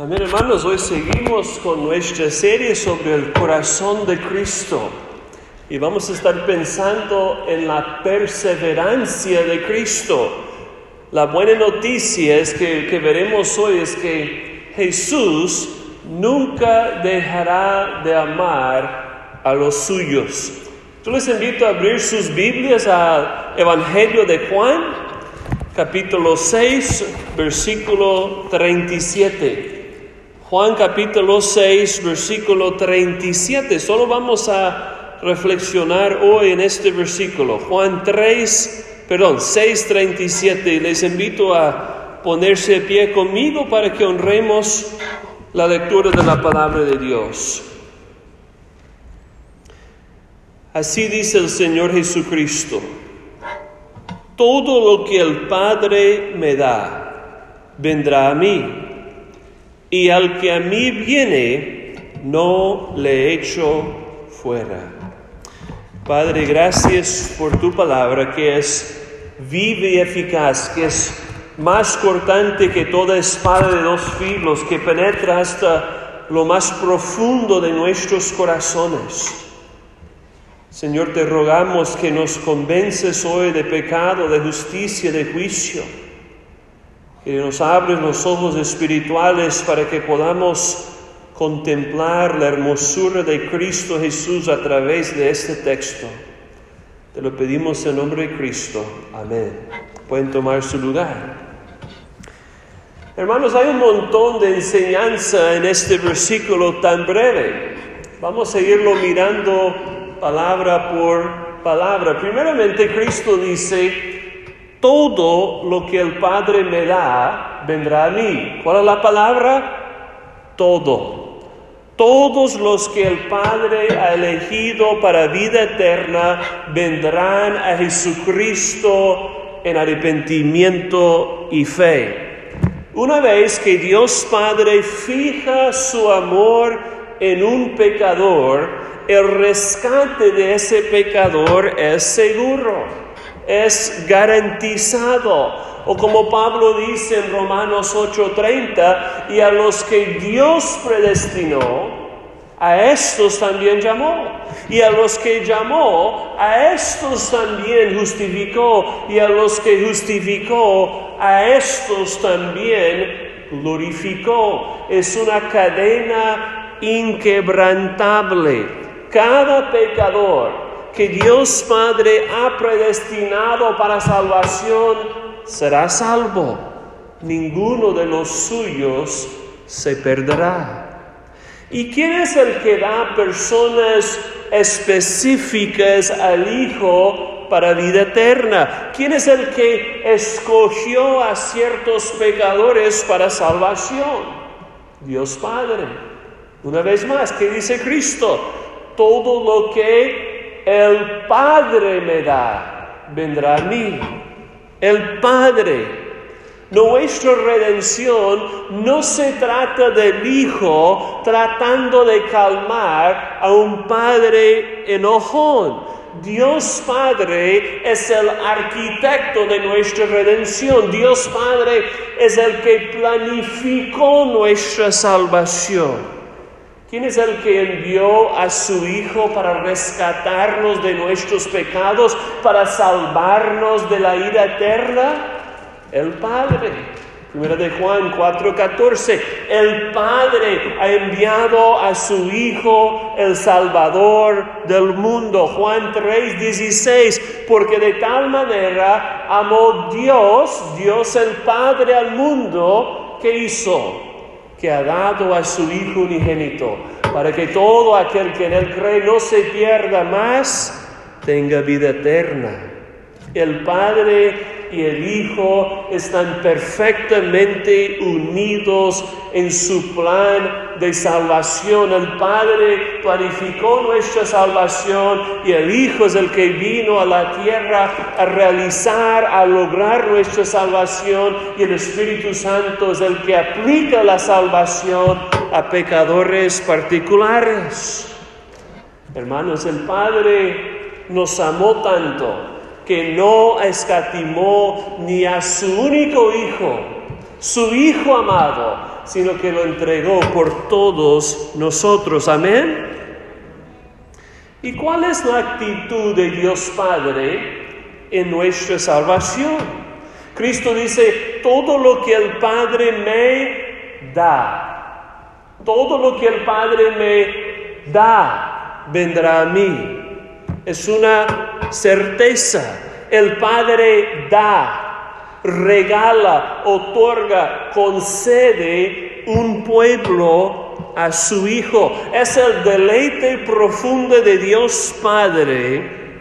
Amén, hermanos. Hoy seguimos con nuestra serie sobre el corazón de Cristo y vamos a estar pensando en la perseverancia de Cristo. La buena noticia es que veremos hoy es que Jesús nunca dejará de amar a los suyos. Yo les invito a abrir sus Biblias al Evangelio de Juan, capítulo 6, versículo 37. Juan capítulo 6, versículo 37. Solo vamos a reflexionar hoy en este versículo. Juan 6, 37. Les invito a ponerse de pie conmigo para que honremos la lectura de la palabra de Dios. Así dice el Señor Jesucristo: todo lo que el Padre me da, vendrá a mí. Y al que a mí viene, no le echo fuera. Padre, gracias por tu palabra, que es viva y eficaz, que es más cortante que toda espada de dos filos, que penetra hasta lo más profundo de nuestros corazones. Señor, te rogamos que nos convences hoy de pecado, de justicia, de juicio. Que nos abres los ojos espirituales para que podamos contemplar la hermosura de Cristo Jesús a través de este texto. Te lo pedimos en nombre de Cristo. Amén. Pueden tomar su lugar. Hermanos, hay un montón de enseñanza en este versículo tan breve. Vamos a irlo mirando palabra por palabra. Primeramente, Cristo dice: todo lo que el Padre me da, vendrá a mí. ¿Cuál es la palabra? Todo. Todos los que el Padre ha elegido para vida eterna, vendrán a Jesucristo en arrepentimiento y fe. Una vez que Dios Padre fija su amor en un pecador, el rescate de ese pecador es seguro. Es garantizado, o como Pablo dice en Romanos 8:30, y a los que Dios predestinó, a estos también llamó, y a los que llamó, a estos también justificó, y a los que justificó, a estos también glorificó. Es una cadena inquebrantable. Cada pecador que Dios Padre ha predestinado para salvación será salvo. Ninguno de los suyos se perderá. ¿Y quién es el que da personas específicas al Hijo para vida eterna? ¿Quién es el que escogió a ciertos pecadores para salvación? Dios Padre. Una vez más, ¿qué dice Cristo? Todo lo que el Padre me da, vendrá a mí. El Padre. Nuestra redención no se trata del Hijo tratando de calmar a un Padre enojón. Dios Padre es el arquitecto de nuestra redención. Dios Padre es el que planificó nuestra salvación. ¿Quién es el que envió a su Hijo para rescatarnos de nuestros pecados, para salvarnos de la ira eterna? El Padre. Primera de Juan 4:14. El Padre ha enviado a su Hijo, el Salvador del mundo. Juan 3:16. Porque de tal manera amó Dios el Padre al mundo, que hizo, que ha dado a su Hijo unigénito, para que todo aquel que en Él cree no se pierda, más tenga vida eterna. El Padre y el Hijo están perfectamente unidos en su plan de salvación. El Padre planificó nuestra salvación y el Hijo es el que vino a la tierra a lograr nuestra salvación, y el Espíritu Santo es el que aplica la salvación a pecadores particulares. Hermanos, el Padre nos amó tanto que no escatimó ni a su único Hijo, su Hijo amado, sino que lo entregó por todos nosotros. Amén. ¿Y cuál es la actitud de Dios Padre en nuestra salvación? Cristo dice, todo lo que el Padre me da, todo lo que el Padre me da, vendrá a mí. Es una certeza. El Padre da, regala, otorga, concede un pueblo a su Hijo. Es el deleite profundo de Dios Padre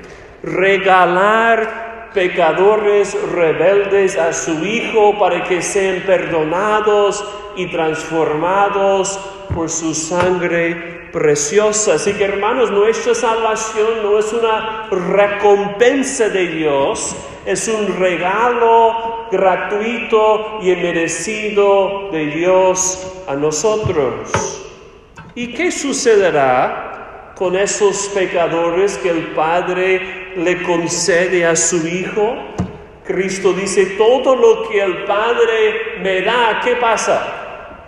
regalar pecadores rebeldes a su Hijo para que sean perdonados y transformados por su sangre preciosa. Así que, hermanos, nuestra salvación no es una recompensa de Dios, es un regalo gratuito y merecido de Dios a nosotros. ¿Y qué sucederá con esos pecadores que el Padre le concede a su Hijo? Cristo dice, todo lo que el Padre me da, ¿qué pasa?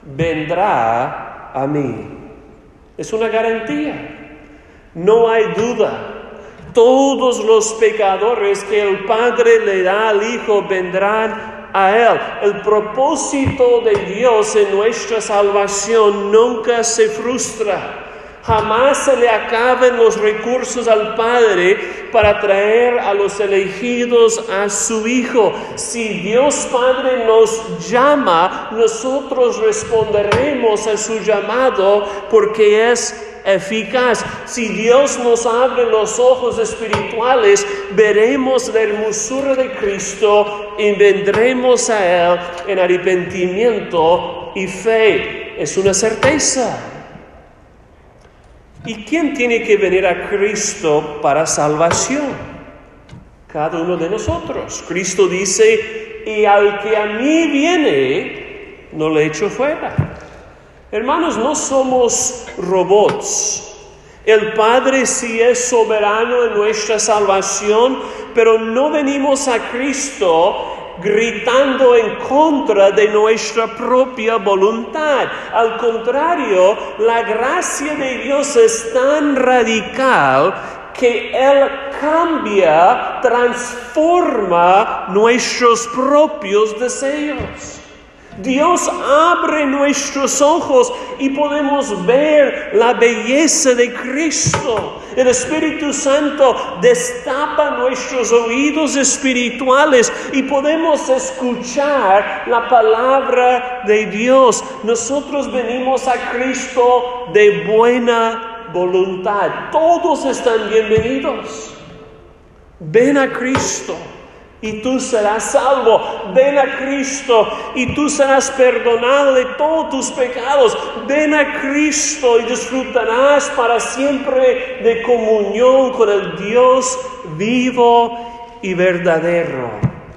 Vendrá a mí. Es una garantía. No hay duda. Todos los pecadores que el Padre le da al Hijo vendrán a Él. El propósito de Dios en nuestra salvación nunca se frustra. Jamás se le acaben los recursos al Padre para traer a los elegidos a su Hijo. Si Dios Padre nos llama, nosotros responderemos a su llamado porque es eficaz. Si Dios nos abre los ojos espirituales, veremos la hermosura de Cristo y vendremos a Él en arrepentimiento y fe. Es una certeza. ¿Y quién tiene que venir a Cristo para salvación? Cada uno de nosotros. Cristo dice, y al que a mí viene, no le echo fuera. Hermanos, no somos robots. El Padre sí es soberano en nuestra salvación, pero no venimos a Cristo gritando en contra de nuestra propia voluntad. Al contrario, la gracia de Dios es tan radical que Él cambia, transforma nuestros propios deseos. Dios abre nuestros ojos y podemos ver la belleza de Cristo. El Espíritu Santo destapa nuestros oídos espirituales y podemos escuchar la palabra de Dios. Nosotros venimos a Cristo de buena voluntad. Todos están bienvenidos. Ven a Cristo y tú serás salvo. Ven a Cristo y tú serás perdonado de todos tus pecados. Ven a Cristo y disfrutarás para siempre de comunión con el Dios vivo y verdadero.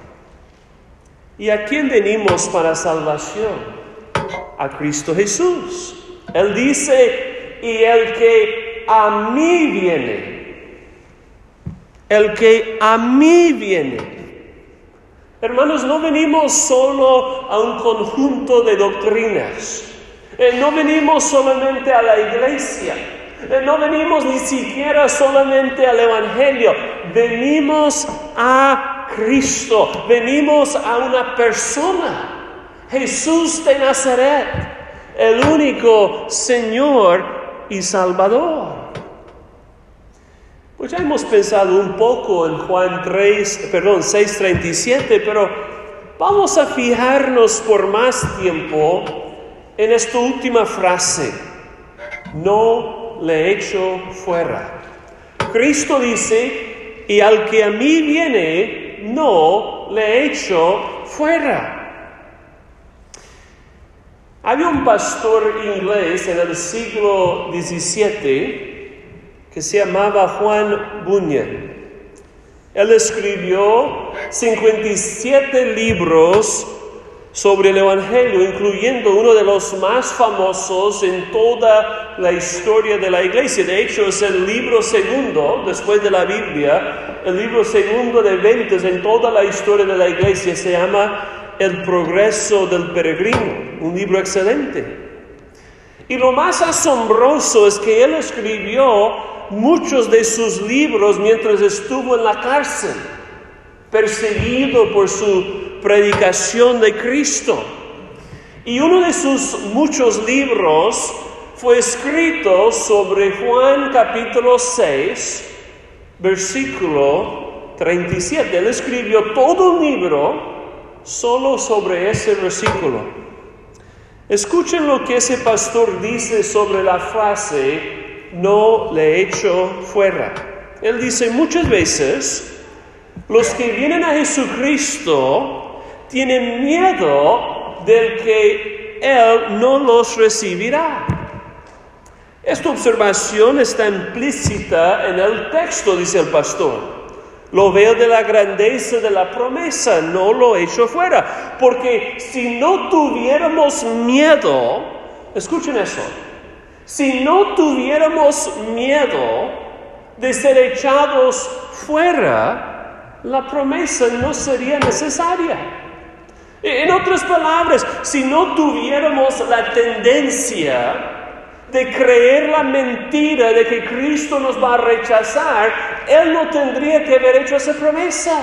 ¿Y a quién venimos para salvación? A Cristo Jesús. Él dice, y el que a mí viene, el que a mí viene. Hermanos, no venimos solo a un conjunto de doctrinas. No venimos solamente a la iglesia. No venimos ni siquiera solamente al Evangelio. Venimos a Cristo. Venimos a una persona. Jesús de Nazaret, el único Señor y Salvador. Pues ya hemos pensado un poco en Juan 6:37, pero vamos a fijarnos por más tiempo en esta última frase. No le echo fuera. Cristo dice, y al que a mí viene, no le echo fuera. Había un pastor inglés en el siglo XVII que se llamaba Juan Bunyan. Él escribió 57 libros sobre el Evangelio, incluyendo uno de los más famosos en toda la historia de la iglesia. De hecho, es el libro segundo, después de la Biblia, el libro segundo de ventas en toda la historia de la iglesia. Se llama El progreso del peregrino, un libro excelente. Y lo más asombroso es que él escribió muchos de sus libros mientras estuvo en la cárcel, perseguido por su predicación de Cristo. Y uno de sus muchos libros fue escrito sobre Juan capítulo 6, versículo 37. Él escribió todo un libro solo sobre ese versículo. Escuchen lo que ese pastor dice sobre la frase, no le echo fuera. Él dice, muchas veces los que vienen a Jesucristo tienen miedo del que Él no los recibirá. Esta observación está implícita en el texto, dice el pastor. Lo veo de la grandeza de la promesa, no lo echo fuera. Porque si no tuviéramos miedo, escuchen eso, si no tuviéramos miedo de ser echados fuera, la promesa no sería necesaria. En otras palabras, si no tuviéramos la tendencia de creer la mentira de que Cristo nos va a rechazar, Él no tendría que haber hecho esa promesa.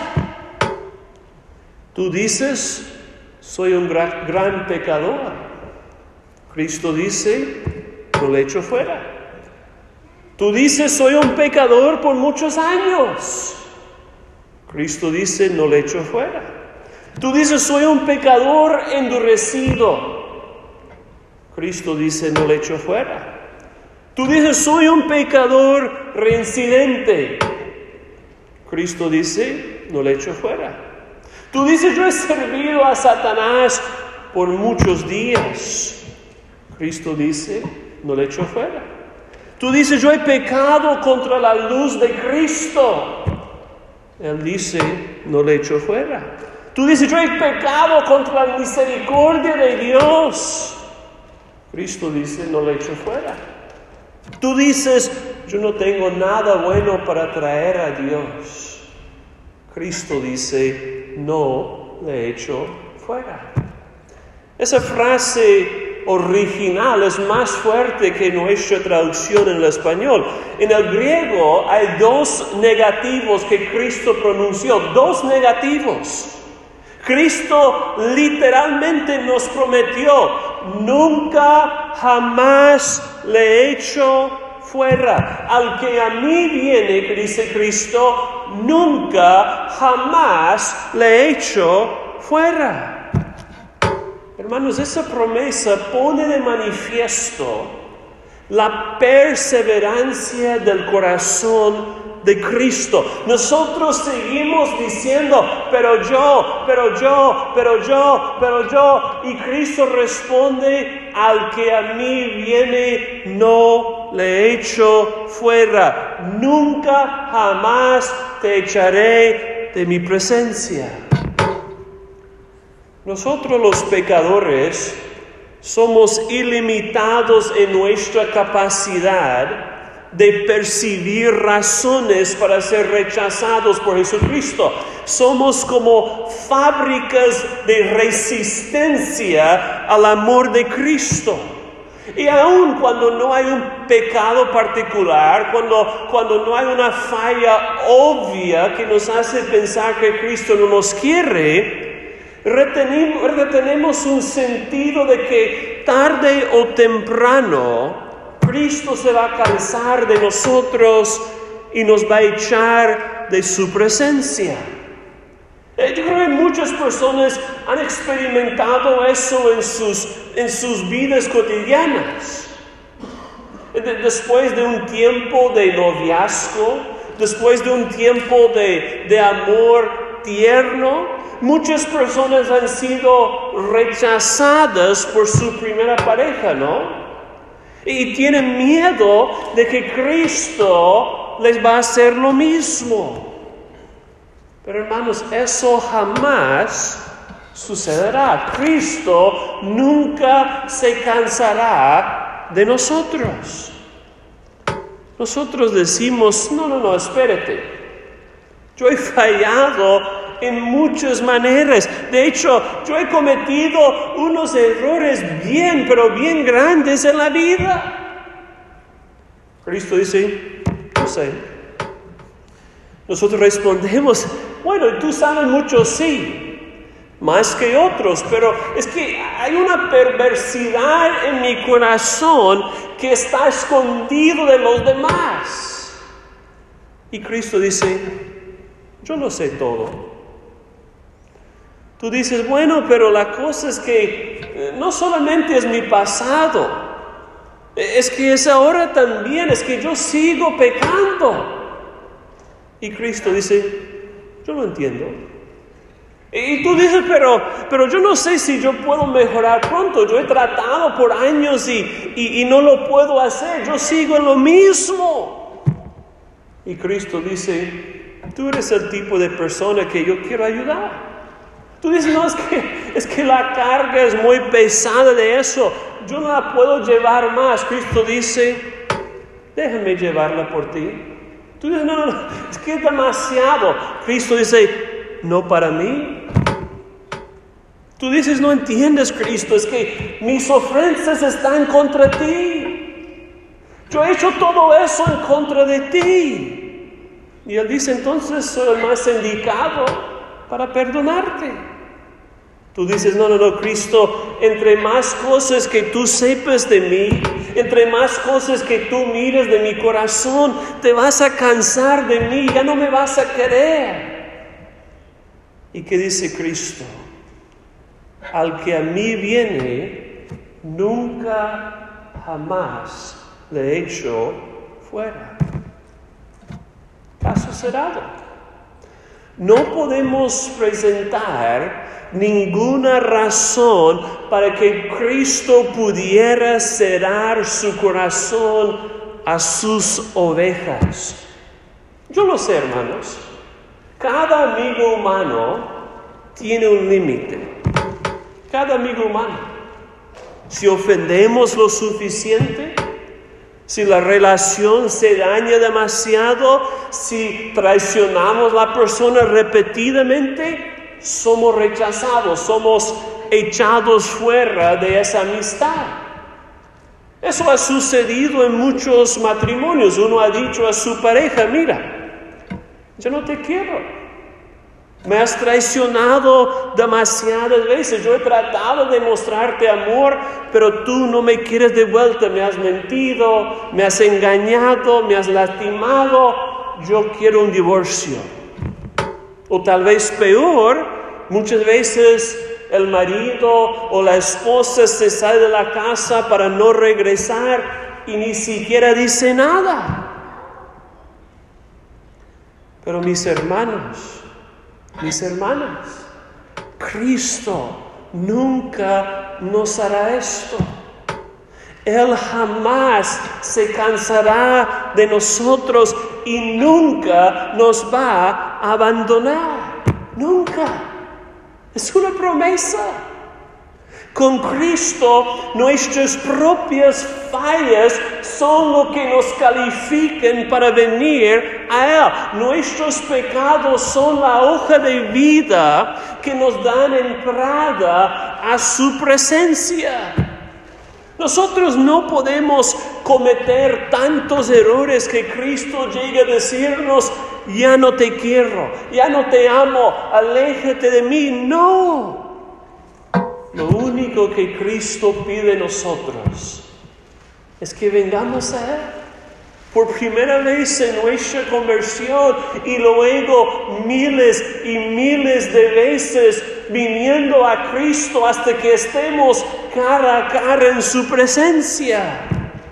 Tú dices, soy un gran pecador. Cristo dice, no le echo fuera. Tú dices, soy un pecador por muchos años. Cristo dice, no le echo fuera. Tú dices, soy un pecador endurecido. Cristo dice, no le echo fuera. Tú dices, soy un pecador reincidente. Cristo dice, no le echo fuera. Tú dices, yo he servido a Satanás por muchos días. Cristo dice, no le echo fuera. Tú dices, yo he pecado contra la luz de Cristo. Él dice, no le echo fuera. Tú dices, yo he pecado contra la misericordia de Dios. Cristo dice, no le echo fuera. Tú dices, yo no tengo nada bueno para traer a Dios. Cristo dice, no le echo fuera. Esa frase original es más fuerte que nuestra traducción en el español. En el griego hay dos negativos que Cristo pronunció, dos negativos. Cristo literalmente nos prometió, nunca jamás le echo fuera. Al que a mí viene, dice Cristo, nunca jamás le echo fuera. Hermanos, esa promesa pone de manifiesto la perseverancia del corazón de Cristo. Nosotros seguimos diciendo, pero yo, y Cristo responde, al que a mí viene, no le echo fuera. Nunca jamás te echaré de mi presencia. Nosotros los pecadores somos ilimitados en nuestra capacidad de percibir razones para ser rechazados por Jesucristo. Somos como fábricas de resistencia al amor de Cristo. Y aun cuando no hay un pecado particular, cuando no hay una falla obvia que nos hace pensar que Cristo no nos quiere, retenemos un sentido de que tarde o temprano Cristo se va a cansar de nosotros y nos va a echar de su presencia. Yo creo que muchas personas han experimentado eso en sus vidas cotidianas. Después de un tiempo de noviazgo, después de un tiempo de amor tierno, muchas personas han sido rechazadas por su primera pareja, ¿no? Y tienen miedo de que Cristo les va a hacer lo mismo. Pero hermanos, eso jamás sucederá. Cristo nunca se cansará de nosotros. Nosotros decimos, no, espérate. Yo he fallado en muchas maneras. De hecho, yo he cometido unos errores pero bien grandes en la vida. Cristo dice, no sé. Nosotros respondemos, bueno, tú sabes mucho, sí. Más que otros, pero es que hay una perversidad en mi corazón que está escondido de los demás. Y Cristo dice, yo lo sé todo. Tú dices, bueno, pero la cosa es que no solamente es mi pasado, es que es ahora también, es que yo sigo pecando. Y Cristo dice, yo lo entiendo. Y tú dices, pero yo no sé si yo puedo mejorar pronto. Yo he tratado por años y no lo puedo hacer. Yo sigo en lo mismo. Y Cristo dice, tú eres el tipo de persona que yo quiero ayudar. Tú dices, no, es que la carga es muy pesada de eso. Yo no la puedo llevar más. Cristo dice, déjame llevarla por ti. Tú dices, no, es que es demasiado. Cristo dice, no para mí. Tú dices, no entiendes, Cristo, es que mis ofensas están contra ti. Yo he hecho todo eso en contra de ti. Y Él dice, entonces soy el más indicado para perdonarte. Tú dices, no, Cristo, entre más cosas que tú sepas de mí, entre más cosas que tú mires de mi corazón, te vas a cansar de mí, ya no me vas a querer. ¿Y qué dice Cristo? Al que a mí viene, nunca jamás le echo fuera. Caso cerrado. No podemos presentar ninguna razón para que Cristo pudiera cerrar su corazón a sus ovejas. Yo lo sé, hermanos. Cada amigo humano tiene un límite. Cada amigo humano. Si ofendemos lo suficiente, si la relación se daña demasiado, si traicionamos a la persona repetidamente, somos rechazados, somos echados fuera de esa amistad. Eso ha sucedido en muchos matrimonios. Uno ha dicho a su pareja, mira, yo no te quiero. Me has traicionado demasiadas veces. Yo he tratado de mostrarte amor, pero tú no me quieres de vuelta. Me has mentido, me has engañado, me has lastimado. Yo quiero un divorcio. O tal vez peor, muchas veces el marido o la esposa se sale de la casa para no regresar y ni siquiera dice nada. Pero mis hermanos, mis hermanas, Cristo nunca nos hará esto. Él jamás se cansará de nosotros y nunca nos va a abandonar. Nunca. Es una promesa. Con Cristo, nuestras propias fallas son lo que nos califican para venir a Él. Nuestros pecados son la hoja de vida que nos dan entrada a su presencia. Nosotros no podemos cometer tantos errores que Cristo llegue a decirnos, ya no te quiero, ya no te amo, aléjate de mí. No. Lo único que Cristo pide de nosotros es que vengamos a Él. Por primera vez en nuestra conversión y luego miles y miles de veces viniendo a Cristo hasta que estemos cara a cara en su presencia.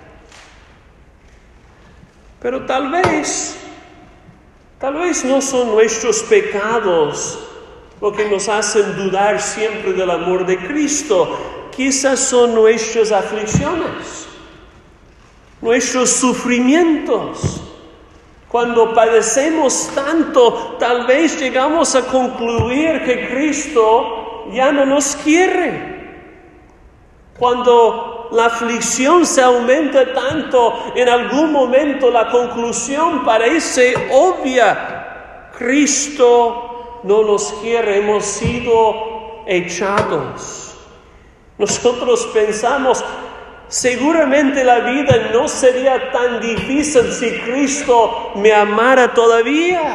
Pero tal vez no son nuestros pecados lo que nos hacen dudar siempre del amor de Cristo. Quizás son nuestras aflicciones, nuestros sufrimientos. Cuando padecemos tanto, tal vez llegamos a concluir que Cristo ya no nos quiere. Cuando la aflicción se aumenta tanto, en algún momento la conclusión parece obvia. Cristo no nos quiere, hemos sido echados. Nosotros pensamos, seguramente la vida no sería tan difícil si Cristo me amara todavía.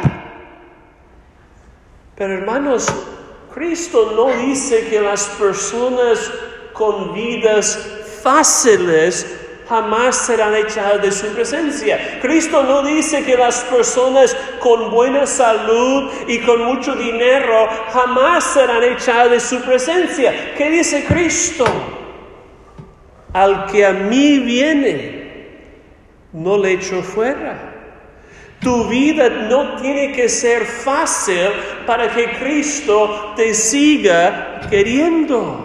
Pero hermanos, Cristo no dice que las personas con vidas fáciles jamás serán echadas de su presencia. Cristo no dice que las personas con buena salud y con mucho dinero jamás serán echadas de su presencia. ¿Qué dice Cristo? Al que a mí viene, no le echo fuera. Tu vida no tiene que ser fácil para que Cristo te siga queriendo.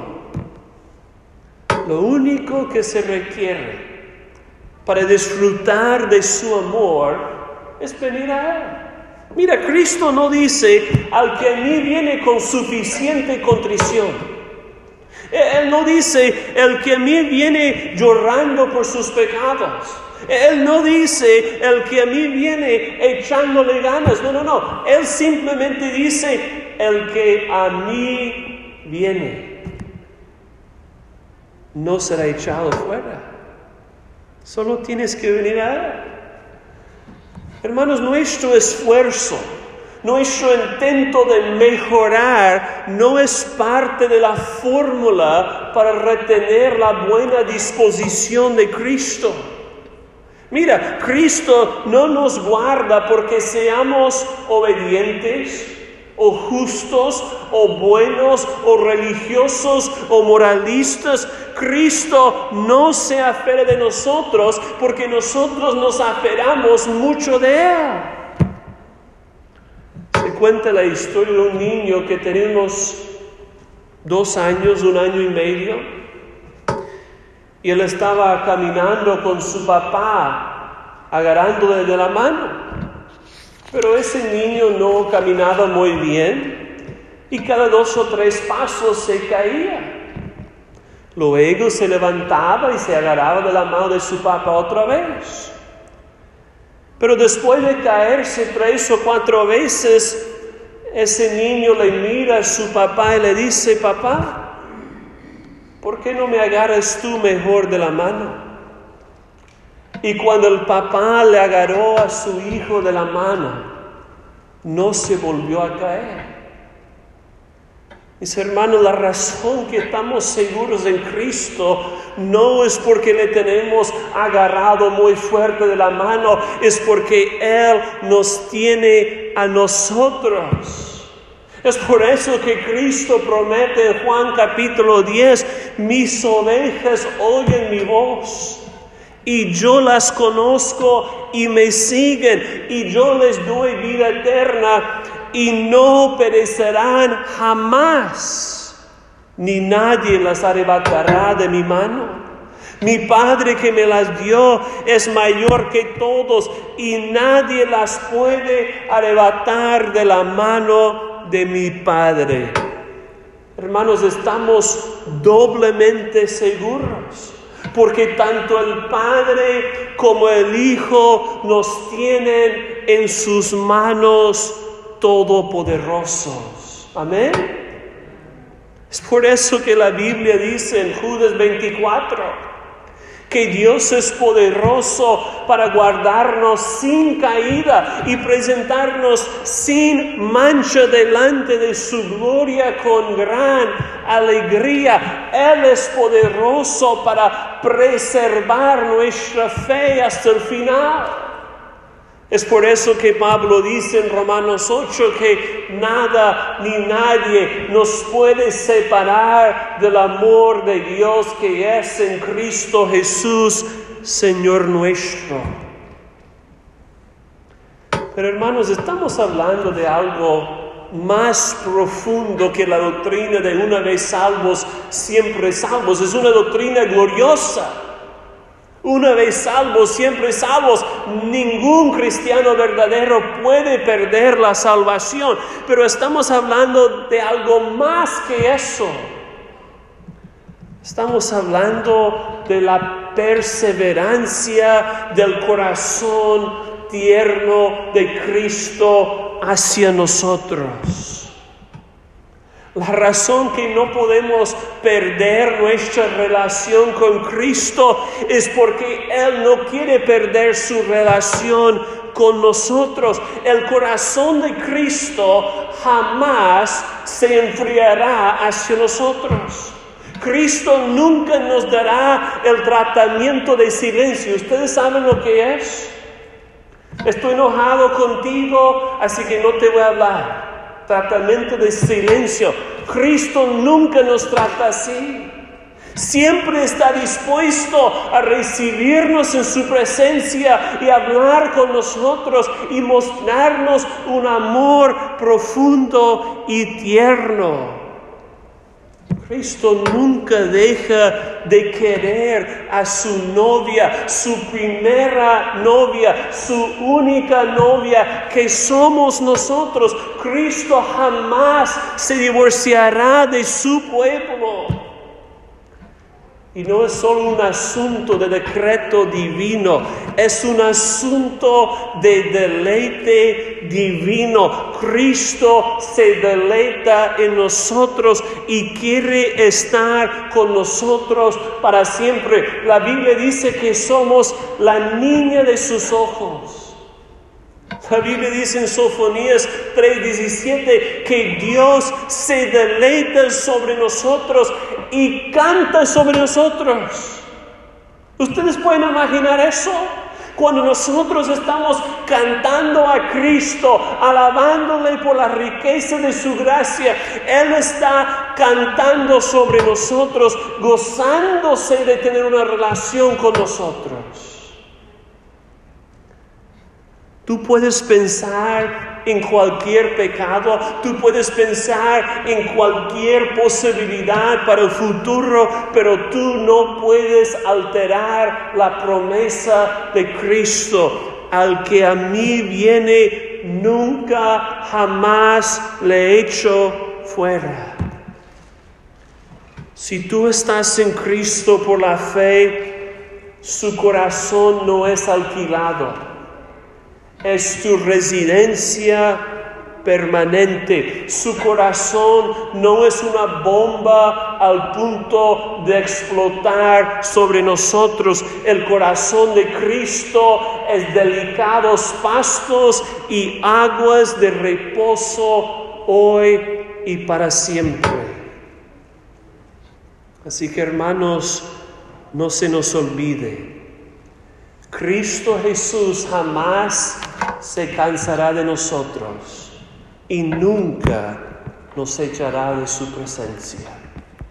Lo único que se requiere para disfrutar de su amor es venir a Él. Mira, Cristo no dice al que a mí viene con suficiente contrición. Él no dice el que a mí viene llorando por sus pecados. Él no dice el que a mí viene echándole ganas. No. Él simplemente dice el que a mí viene no será echado fuera. Solo tienes que venir a Él. Hermanos, nuestro esfuerzo, nuestro intento de mejorar no es parte de la fórmula para retener la buena disposición de Cristo. Mira, Cristo no nos guarda porque seamos obedientes, o justos, o buenos, o religiosos, o moralistas. Cristo no se aferra de nosotros porque nosotros nos aferramos mucho de Él. Se cuenta la historia de un niño que tenía unos 2 años, 1 año y medio, y él estaba caminando con su papá, agarrándole de la mano. Pero ese niño no caminaba muy bien y cada 2 o 3 pasos se caía. Luego se levantaba y se agarraba de la mano de su papá otra vez. Pero después de caerse 3 o 4 veces, ese niño le mira a su papá y le dice: papá, ¿por qué no me agarras tú mejor de la mano? Y cuando el papá le agarró a su hijo de la mano, no se volvió a caer. Mis hermanos, la razón que estamos seguros en Cristo no es porque le tenemos agarrado muy fuerte de la mano, es porque Él nos tiene a nosotros. Es por eso que Cristo promete en Juan capítulo 10, mis ovejas oyen mi voz. Y yo las conozco y me siguen, y yo les doy vida eterna, y no perecerán jamás, ni nadie las arrebatará de mi mano. Mi Padre que me las dio es mayor que todos, y nadie las puede arrebatar de la mano de mi Padre. Hermanos, estamos doblemente seguros, porque tanto el Padre como el Hijo nos tienen en sus manos todopoderosos. Amén. Es por eso que la Biblia dice en Judas 24 que Dios es poderoso para guardarnos sin caída y presentarnos sin mancha delante de su gloria con gran alegría. Él es poderoso para preservar nuestra fe hasta el final. Es por eso que Pablo dice en Romanos 8 que nada ni nadie nos puede separar del amor de Dios que es en Cristo Jesús, Señor nuestro. Pero hermanos, estamos hablando de algo más profundo que la doctrina de una vez salvos, siempre salvos. Es una doctrina gloriosa. Una vez salvos, siempre salvos. Ningún cristiano verdadero puede perder la salvación. Pero estamos hablando de algo más que eso. Estamos hablando de la perseverancia del corazón tierno de Cristo hacia nosotros. La razón que no podemos perder nuestra relación con Cristo es porque Él no quiere perder su relación con nosotros. El corazón de Cristo jamás se enfriará hacia nosotros. Cristo nunca nos dará el tratamiento de silencio. ¿Ustedes saben lo que es? Estoy enojado contigo, así que no te voy a hablar. Tratamiento de silencio. Cristo nunca nos trata así. Siempre está dispuesto a recibirnos en su presencia y hablar con nosotros y mostrarnos un amor profundo y tierno. Cristo nunca deja de querer a su novia, su primera novia, su única novia, que somos nosotros. Cristo jamás se divorciará de su pueblo. Y no es solo un asunto de decreto divino, es un asunto de deleite divino. Cristo se deleita en nosotros y quiere estar con nosotros para siempre. La Biblia dice que somos la niña de sus ojos. La Biblia dice en Sofonías 3:17 que Dios se deleita sobre nosotros y canta sobre nosotros. ¿Ustedes pueden imaginar eso? Cuando nosotros estamos cantando a Cristo, alabándole por la riqueza de su gracia, Él está cantando sobre nosotros, gozándose de tener una relación con nosotros. Tú puedes pensar en cualquier pecado, tú puedes pensar en cualquier posibilidad para el futuro, pero tú no puedes alterar la promesa de Cristo. Al que a mí viene, nunca jamás le echo fuera. Si tú estás en Cristo por la fe, su corazón no es alquilado. Es tu residencia permanente. Su corazón no es una bomba al punto de explotar sobre nosotros. El corazón de Cristo es delicados pastos y aguas de reposo hoy y para siempre. Así que, hermanos, no se nos olvide. Cristo Jesús jamás se cansará de nosotros y nunca nos echará de su presencia.